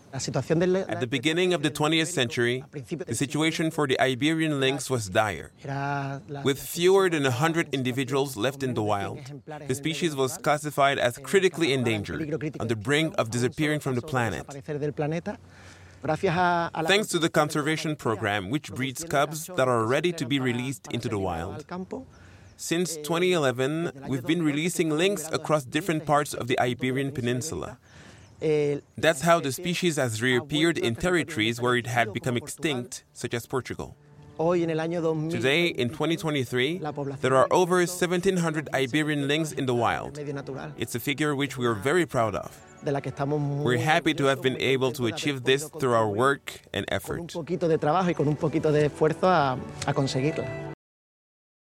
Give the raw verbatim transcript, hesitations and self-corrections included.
At the beginning of the twentieth century, the situation for the Iberian lynx was dire. With fewer than one hundred individuals left in the wild, the species was classified as critically endangered, on the brink of disappearing from the planet. Thanks to the conservation program, which breeds cubs that are ready to be released into the wild, since twenty eleven, we've been releasing lynx across different parts of the Iberian Peninsula. That's how the species has reappeared in territories where it had become extinct, such as Portugal. Today, in twenty twenty-three, there are over seventeen hundred Iberian lynx in the wild. It's a figure which we are very proud of. We're happy to have been able to achieve this through our work and effort.